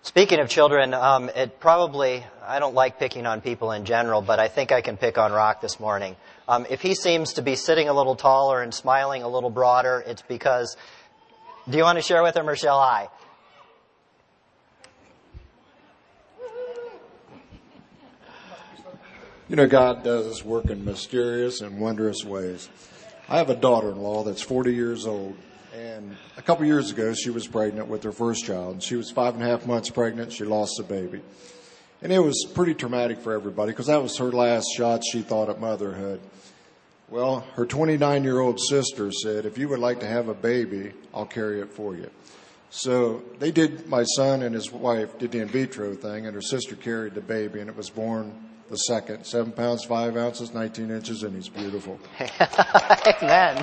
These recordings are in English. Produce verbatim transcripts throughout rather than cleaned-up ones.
Speaking of children, um, it probably, I don't like picking on people in general, but I think I can pick on Rock this morning. Um, if he seems to be sitting a little taller and smiling a little broader, it's because, do you want to share with him or shall I? You know, God does work in mysterious and wondrous ways. I have a daughter-in-law that's forty years old. And a couple years ago, she was pregnant with her first child. And she was five and a half months pregnant. She lost the baby. And it was pretty traumatic for everybody because that was her last shot, she thought, at motherhood. Well, her twenty-nine-year-old sister said, if you would like to have a baby, I'll carry it for you. So they did, my son and his wife did the in vitro thing, and her sister carried the baby, and it was born the second, seven pounds, five ounces, nineteen inches, and he's beautiful. Amen.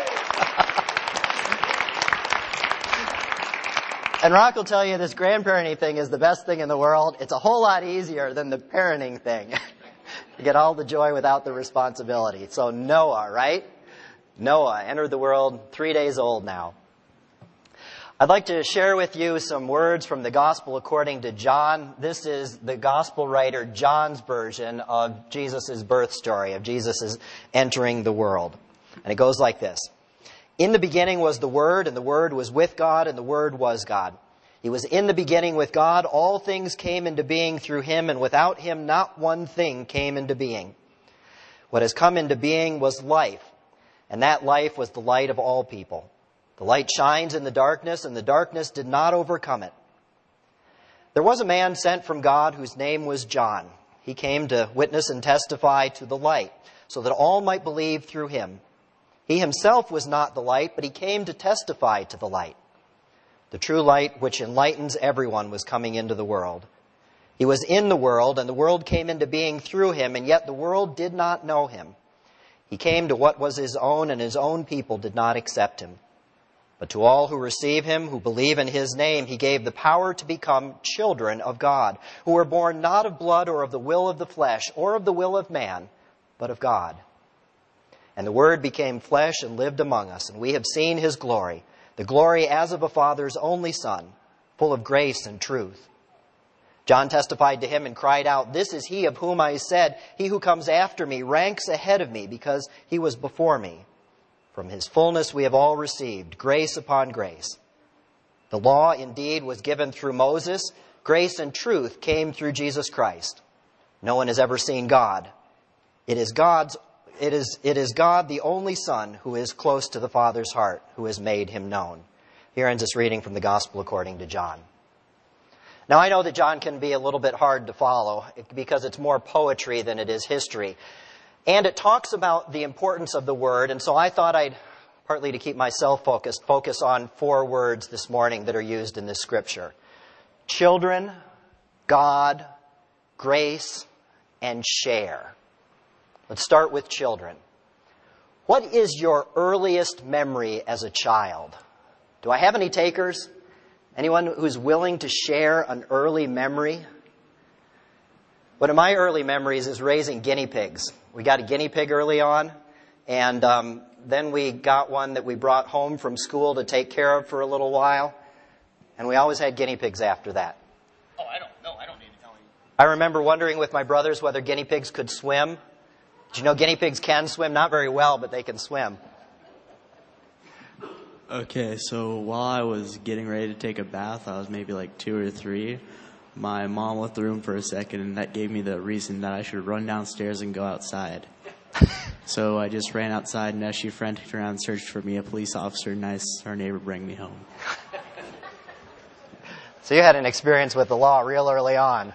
And Rock will tell you this grandparenting thing is the best thing in the world. It's a whole lot easier than the parenting thing. You get all the joy without the responsibility. So Noah, right? Noah entered the world three days old now. I'd like to share with you some words from the Gospel according to John. This is the Gospel writer John's version of Jesus' birth story, of Jesus' entering the world. And it goes like this. In the beginning was the Word, and the Word was with God, and the Word was God. He was in the beginning with God. All things came into being through Him, and without Him not one thing came into being. What has come into being was life, and that life was the light of all people. The light shines in the darkness, and the darkness did not overcome it. There was a man sent from God whose name was John. He came to witness and testify to the light, so that all might believe through him. He himself was not the light, but he came to testify to the light. The true light which enlightens everyone was coming into the world. He was in the world, and the world came into being through him, and yet the world did not know him. He came to what was his own, and his own people did not accept him. But to all who receive him, who believe in his name, he gave the power to become children of God, who were born not of blood or of the will of the flesh or of the will of man, but of God. And the Word became flesh and lived among us, and we have seen his glory, the glory as of a Father's only Son, full of grace and truth. John testified to him and cried out, "This is he of whom I said, he who comes after me ranks ahead of me, because he was before me. From his fullness we have all received grace upon grace. The law indeed was given through Moses. Grace and truth came through Jesus Christ. No one has ever seen God. It is God's It is, it is God, the only Son, who is close to the Father's heart, who has made him known." Here ends this reading from the Gospel according to John. Now, I know that John can be a little bit hard to follow because it's more poetry than it is history. And it talks about the importance of the Word. And so I thought I'd, partly to keep myself focused, focus on four words this morning that are used in this scripture. Children, God, grace, and share. Let's start with children. What is your earliest memory as a child? Do I have any takers? Anyone who's willing to share an early memory? One of my early memories is raising guinea pigs. We got a guinea pig early on, and um, then we got one that we brought home from school to take care of for a little while, and we always had guinea pigs after that. Oh, I don't know. I don't need to tell you. I remember wondering with my brothers whether guinea pigs could swim. Did you know guinea pigs can swim? Not very well, but they can swim. Okay, so while I was getting ready to take a bath, I was maybe like two or three. My mom left the room for a second, and that gave me the reason that I should run downstairs and go outside. So I just ran outside, and as she frantically around and searched for me, a police officer and our neighbor bring me home. So you had an experience with the law real early on.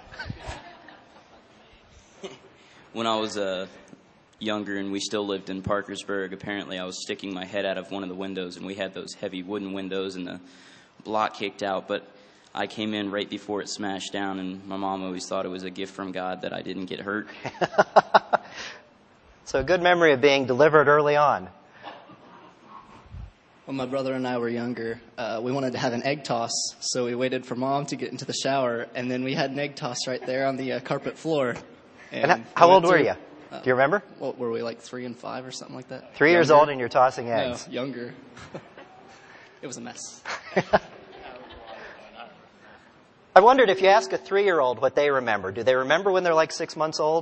When I was uh, younger and we still lived in Parkersburg, apparently I was sticking my head out of one of the windows, and we had those heavy wooden windows, and the block kicked out, but I came in right before it smashed down, and my mom always thought it was a gift from God that I didn't get hurt. So a good memory of being delivered early on. When my brother and I were younger, uh, we wanted to have an egg toss, so we waited for Mom to get into the shower, and then we had an egg toss right there on the uh, carpet floor. And, and how we old were through, you? Uh, Do you remember? What were we, like three and five or something like that? Three younger. years old and you're tossing eggs. No, younger. It was a mess. I wondered if you ask a three-year-old what they remember. Do they remember when they're like six months old?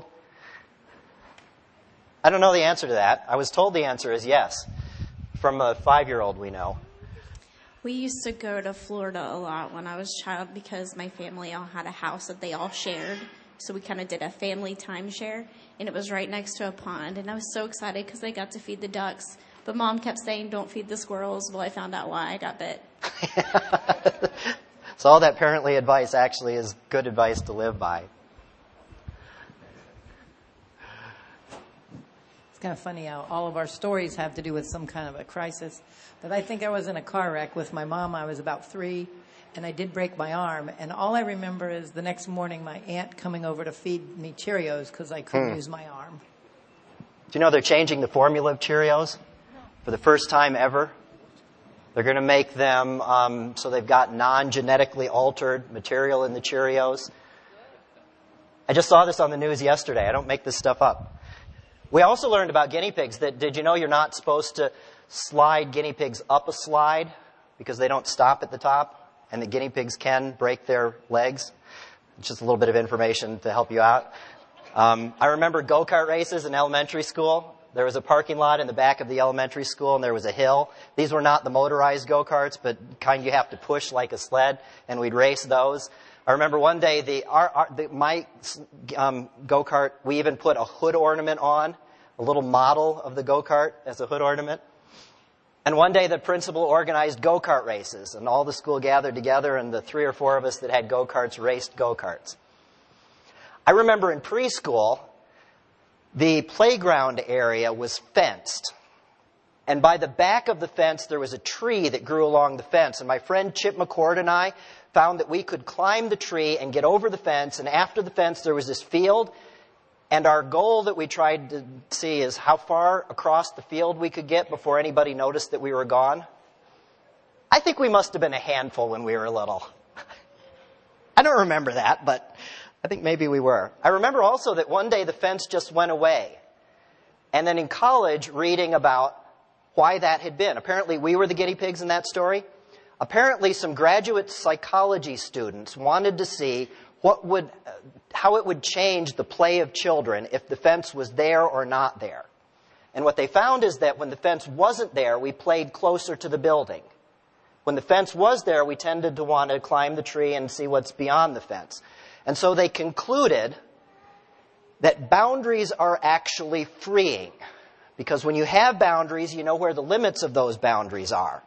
I don't know the answer to that. I was told the answer is yes. From a five-year-old we know. We used to go to Florida a lot when I was a child because my family all had a house that they all shared. So we kind of did a family timeshare, and it was right next to a pond. And I was so excited because I got to feed the ducks. But Mom kept saying, don't feed the squirrels. Well, I found out why I got bit. So all that parently advice actually is good advice to live by. It's kind of funny how all of our stories have to do with some kind of a crisis. But I think I was in a car wreck with my mom. I was about three, and I did break my arm. And all I remember is the next morning my aunt coming over to feed me Cheerios because I couldn't hmm. use my arm. Do you know they're changing the formula of Cheerios for the first time ever? They're going to make them um, so they've got non-genetically altered material in the Cheerios. I just saw this on the news yesterday. I don't make this stuff up. We also learned about guinea pigs. That did you know you're not supposed to slide guinea pigs up a slide because they don't stop at the top, and the guinea pigs can break their legs? It's just a little bit of information to help you out. Um, I remember go-kart races in elementary school. There was a parking lot in the back of the elementary school, and there was a hill. These were not the motorized go-karts, but kind you have to push like a sled, and we'd race those. I remember one day the, our, our, the my um, go-kart, we even put a hood ornament on, a little model of the go-kart as a hood ornament. And one day the principal organized go-kart races, and all the school gathered together, and the three or four of us that had go-karts raced go-karts. I remember in preschool, the playground area was fenced. And by the back of the fence, there was a tree that grew along the fence. And my friend Chip McCord and I found that we could climb the tree and get over the fence. And after the fence, there was this field. And our goal that we tried to see is how far across the field we could get before anybody noticed that we were gone. I think we must have been a handful when we were little. I don't remember that, but I think maybe we were. I remember also that one day the fence just went away. And then in college, reading about why that had been. Apparently, we were the guinea pigs in that story. Apparently, some graduate psychology students wanted to see what would, how it would change the play of children if the fence was there or not there. And what they found is that when the fence wasn't there, we played closer to the building. When the fence was there, we tended to want to climb the tree and see what's beyond the fence. And so they concluded that boundaries are actually freeing. Because when you have boundaries, you know where the limits of those boundaries are.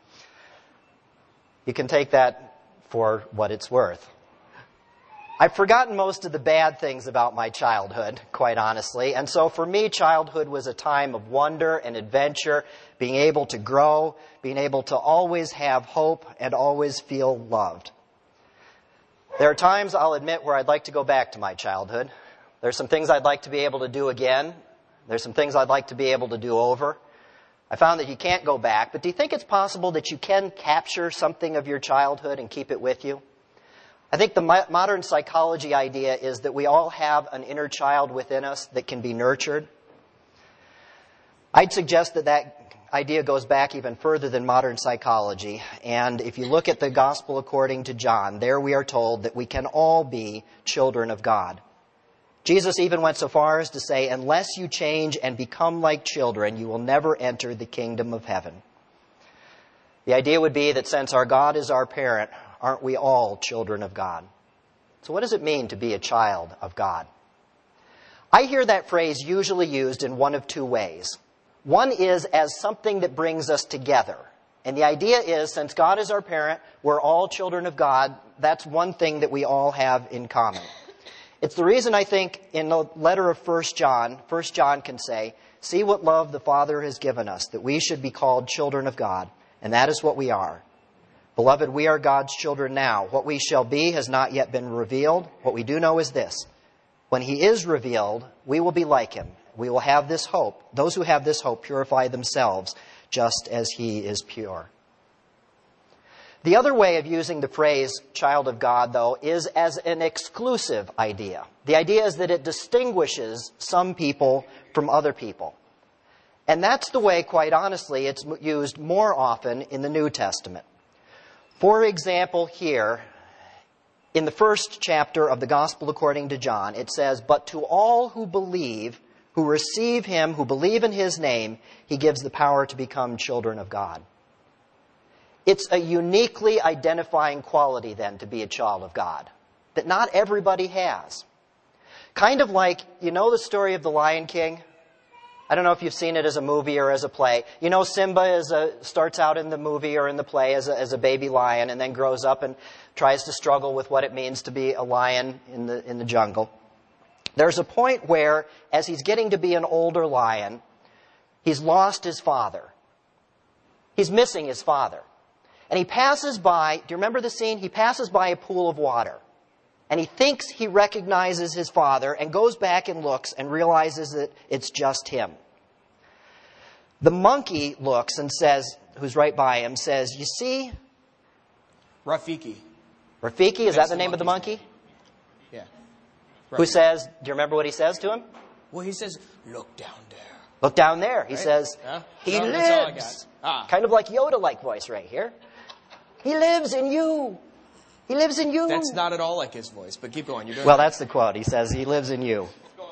You can take that for what it's worth. I've forgotten most of the bad things about my childhood, quite honestly. And so for me, childhood was a time of wonder and adventure, being able to grow, being able to always have hope and always feel loved. There are times, I'll admit, where I'd like to go back to my childhood. There's some things I'd like to be able to do again. There's some things I'd like to be able to do over. I found that you can't go back, but do you think it's possible that you can capture something of your childhood and keep it with you? I think the modern psychology idea is that we all have an inner child within us that can be nurtured. I'd suggest that that idea goes back even further than modern psychology. And if you look at the Gospel according to John, there we are told that we can all be children of God. Jesus even went so far as to say, unless you change and become like children, you will never enter the kingdom of heaven. The idea would be that since our God is our parent, aren't we all children of God? So what does it mean to be a child of God? I hear that phrase usually used in one of two ways. One is as something that brings us together. And the idea is, since God is our parent, we're all children of God. That's one thing that we all have in common. It's the reason I think in the letter of First John, First John can say, see what love the Father has given us, that we should be called children of God. And that is what we are. Beloved, we are God's children now. What we shall be has not yet been revealed. What we do know is this. When he is revealed, we will be like him. We will have this hope. Those who have this hope purify themselves just as he is pure. The other way of using the phrase child of God, though, is as an exclusive idea. The idea is that it distinguishes some people from other people. And that's the way, quite honestly, it's used more often in the New Testament. For example, here in the first chapter of the Gospel according to John, it says, "But to all who believe, who receive him, who believe in his name, he gives the power to become children of God." It's a uniquely identifying quality, then, to be a child of God, that not everybody has. Kind of like, you know the story of the Lion King? I don't know if you've seen it as a movie or as a play. You know Simba is a, starts out in the movie or in the play as a, as a baby lion and then grows up and tries to struggle with what it means to be a lion in the, in the jungle. There's a point where, as he's getting to be an older lion, he's lost his father. He's missing his father. And he passes by, do you remember the scene? He passes by a pool of water. And he thinks he recognizes his father and goes back and looks and realizes that it's just him. The monkey looks and says, who's right by him, says, "You see?" Rafiki. Rafiki, is That's that the the name of the monkey's monkey? Yeah. Who says, do you remember what he says to him? Well, he says, "Look down there." Look down there. He Right? says, Yeah. he No, that's all I lives. got. Ah. Kind of like Yoda-like voice right here. He lives in you. He lives in you. That's not at all like his voice, but keep going. You're doing Well, it. that's the quote. He says, he lives in you.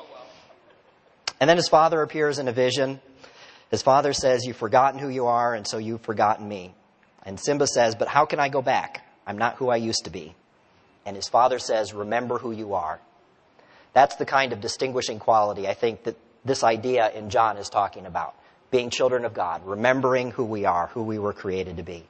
And then his father appears in a vision. His father says, "You've forgotten who you are, and so you've forgotten me." And Simba says, "But how can I go back? I'm not who I used to be." And his father says, "Remember who you are." That's the kind of distinguishing quality I think that this idea in John is talking about. Being children of God, remembering who we are, who we were created to be.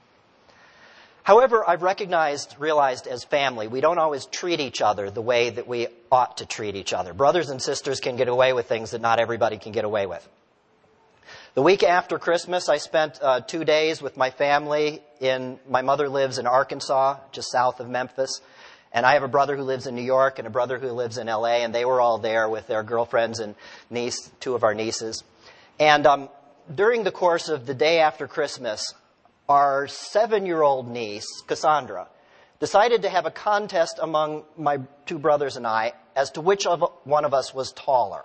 However, I've recognized, realized as family, we don't always treat each other the way that we ought to treat each other. Brothers and sisters can get away with things that not everybody can get away with. The week after Christmas, I spent uh, two days with my family. In my mother lives in Arkansas, just south of Memphis. And I have a brother who lives in New York and a brother who lives in L A, and they were all there with their girlfriends and niece, two of our nieces. And um, during the course of the day after Christmas, our seven-year-old niece, Cassandra, decided to have a contest among my two brothers and I as to which of one of us was taller.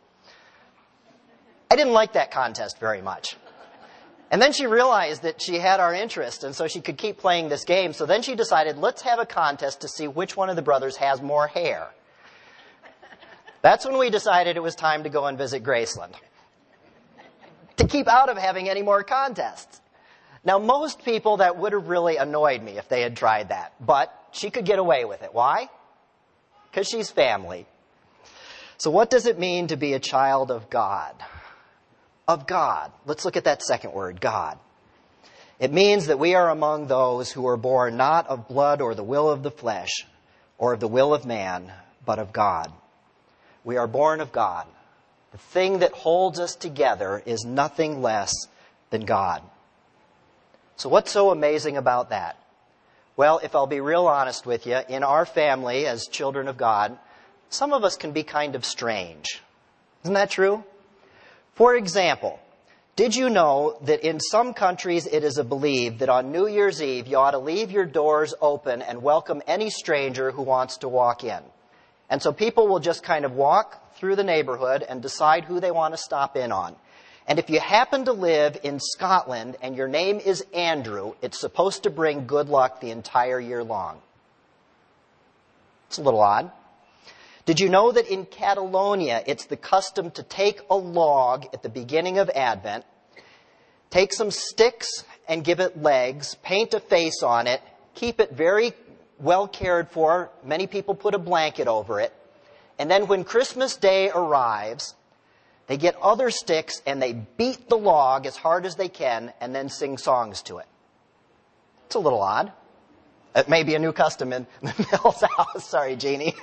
I didn't like that contest very much. And then she realized that she had our interest, and so she could keep playing this game. So then she decided, let's have a contest to see which one of the brothers has more hair. That's when we decided it was time to go and visit Graceland, to keep out of having any more contests. Now, most people, that would have really annoyed me if they had tried that. But she could get away with it. Why? Because she's family. So what does it mean to be a child of God? Of God. Let's look at that second word, God. It means that we are among those who are born not of blood or the will of the flesh or of the will of man, but of God. We are born of God. The thing that holds us together is nothing less than God. So what's so amazing about that? Well, if I'll be real honest with you, in our family as children of God, some of us can be kind of strange. Isn't that true? For example, did you know that in some countries it is believed that on New Year's Eve you ought to leave your doors open and welcome any stranger who wants to walk in? And so people will just kind of walk through the neighborhood and decide who they want to stop in on. And if you happen to live in Scotland and your name is Andrew, it's supposed to bring good luck the entire year long. It's a little odd. Did you know that in Catalonia, it's the custom to take a log at the beginning of Advent, take some sticks and give it legs, paint a face on it, keep it very well cared for. Many people put a blanket over it. And then when Christmas Day arrives, they get other sticks and they beat the log as hard as they can and then sing songs to it. It's a little odd. It may be a new custom in the Mills house. Sorry, Jeannie.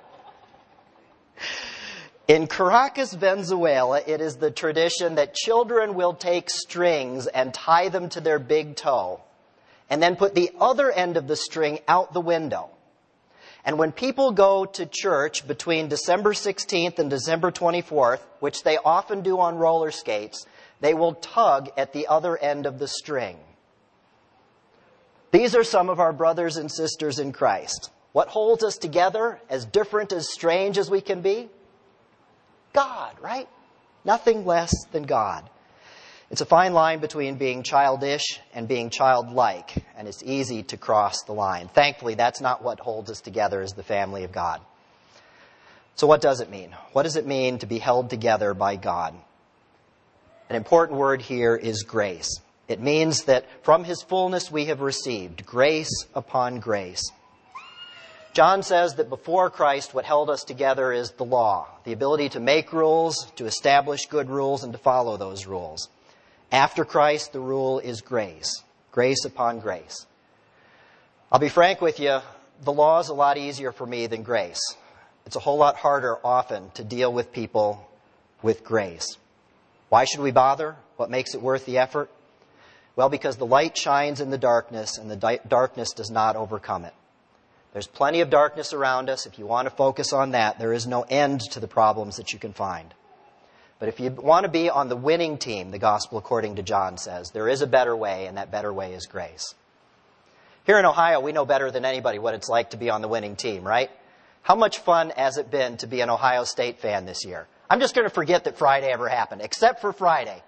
In Caracas, Venezuela, it is the tradition that children will take strings and tie them to their big toe and then put the other end of the string out the window. And when people go to church between December sixteenth and December twenty-fourth, which they often do on roller skates, they will tug at the other end of the string. These are some of our brothers and sisters in Christ. What holds us together, as different, as strange as we can be? God, right? Nothing less than God. It's a fine line between being childish and being childlike, and it's easy to cross the line. Thankfully, that's not what holds us together as the family of God. So what does it mean? What does it mean to be held together by God? An important word here is grace. It means that from His fullness we have received grace upon grace. John says that before Christ, what held us together is the law, the ability to make rules, to establish good rules, and to follow those rules. After Christ, the rule is grace, grace upon grace. I'll be frank with you, the law is a lot easier for me than grace. It's a whole lot harder often to deal with people with grace. Why should we bother? What makes it worth the effort? Well, because the light shines in the darkness, and the di- darkness does not overcome it. There's plenty of darkness around us. If you want to focus on that, there is no end to the problems that you can find. But if you want to be on the winning team, the gospel according to John says, there is a better way, and that better way is grace. Here in Ohio, we know better than anybody what it's like to be on the winning team, right? How much fun has it been to be an Ohio State fan this year? I'm just going to forget that Friday ever happened, except for Friday.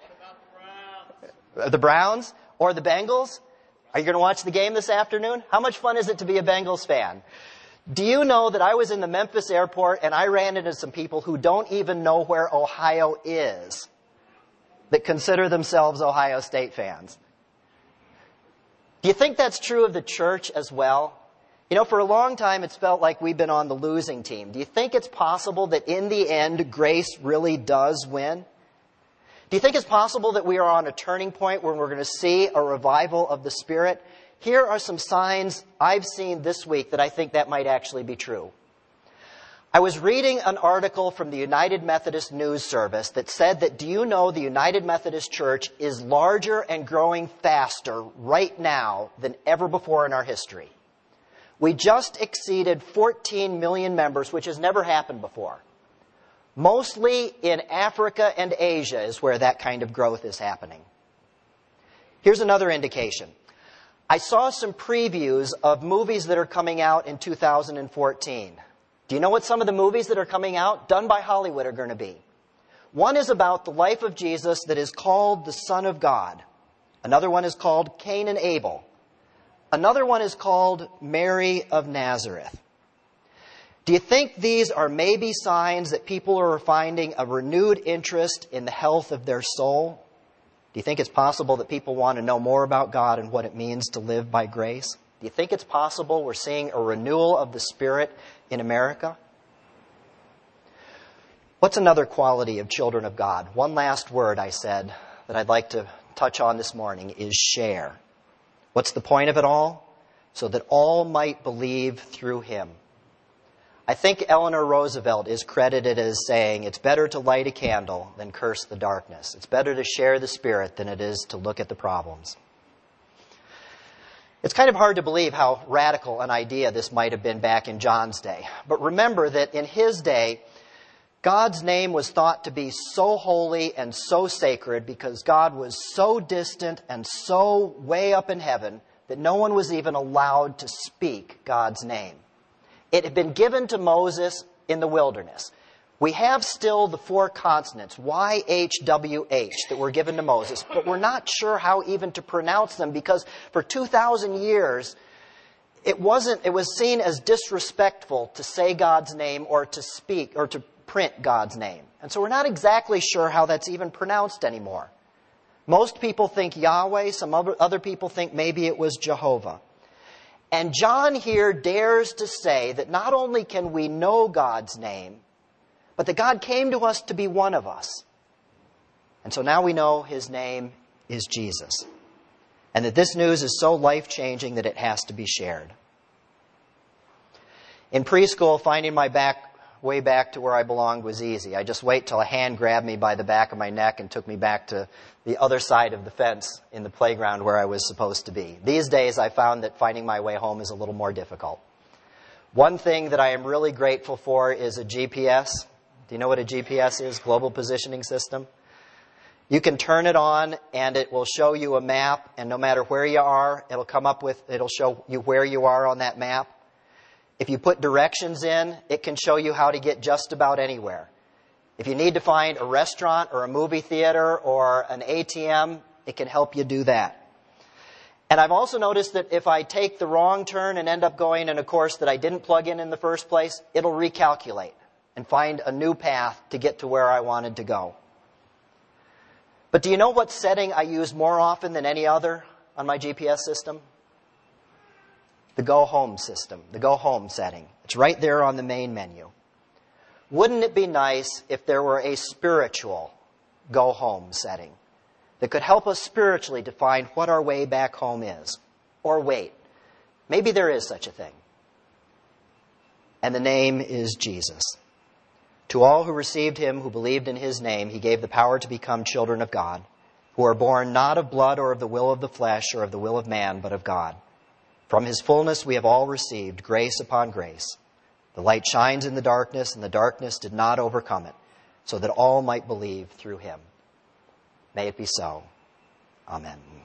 The Browns or the Bengals? Are you going to watch the game this afternoon? How much fun is it to be a Bengals fan? Do you know that I was in the Memphis airport and I ran into some people who don't even know where Ohio is, that consider themselves Ohio State fans? Do you think that's true of the church as well? You know, for a long time it's felt like we've been on the losing team. Do you think it's possible that in the end grace really does win? Do you think it's possible that we are on a turning point where we're going to see a revival of the Spirit? Here are some signs I've seen this week that I think that might actually be true. I was reading an article from the United Methodist News Service that said that, do you know the United Methodist Church is larger and growing faster right now than ever before in our history? We just exceeded fourteen million members, which has never happened before. Mostly in Africa and Asia is where that kind of growth is happening. Here's another indication. I saw some previews of movies that are coming out in two thousand fourteen. Do you know what some of the movies that are coming out, done by Hollywood, are going to be? One is about the life of Jesus that is called the Son of God. Another one is called Cain and Abel. Another one is called Mary of Nazareth. Do you think these are maybe signs that people are finding a renewed interest in the health of their soul? Do you think it's possible that people want to know more about God and what it means to live by grace? Do you think it's possible we're seeing a renewal of the Spirit in America? What's another quality of children of God? One last word I said that I'd like to touch on this morning is share. What's the point of it all? So that all might believe through Him. I think Eleanor Roosevelt is credited as saying, it's better to light a candle than curse the darkness. It's better to share the Spirit than it is to look at the problems. It's kind of hard to believe how radical an idea this might have been back in John's day. But remember that in his day, God's name was thought to be so holy and so sacred because God was so distant and so way up in heaven that no one was even allowed to speak God's name. It had been given to Moses in the wilderness. We have still the four consonants, Y H W H, that were given to Moses, but we're not sure how even to pronounce them because for two thousand years, it wasn't, it was seen as disrespectful to say God's name or to speak or to print God's name. And so we're not exactly sure how that's even pronounced anymore. Most people think Yahweh, some other, other people think maybe it was Jehovah. And John here dares to say that not only can we know God's name, but that God came to us to be one of us. And so now we know His name is Jesus. And that this news is so life-changing that it has to be shared. In preschool, finding my back way back to where I belonged was easy. I just wait till a hand grabbed me by the back of my neck and took me back to the other side of the fence in the playground where I was supposed to be. These days, I found that finding my way home is a little more difficult. One thing that I am really grateful for is a G P S. Do you know what a G P S is? Global Positioning System. You can turn it on and it will show you a map, and no matter where you are, it'll come up with, it'll show you where you are on that map. If you put directions in, it can show you how to get just about anywhere. If you need to find a restaurant or a movie theater or an A T M, it can help you do that. And I've also noticed that if I take the wrong turn and end up going in a course that I didn't plug in in the first place, it'll recalculate and find a new path to get to where I wanted to go. But do you know what setting I use more often than any other on my G P S system? The Go Home system, the Go Home setting. It's right there on the main menu. Wouldn't it be nice if there were a spiritual Go Home setting that could help us spiritually to find what our way back home is? Or wait, maybe there is such a thing. And the name is Jesus. To all who received him, who believed in his name, he gave the power to become children of God, who are born not of blood or of the will of the flesh or of the will of man, but of God. From his fullness we have all received grace upon grace. The light shines in the darkness, and the darkness did not overcome it, so that all might believe through him. May it be so. Amen.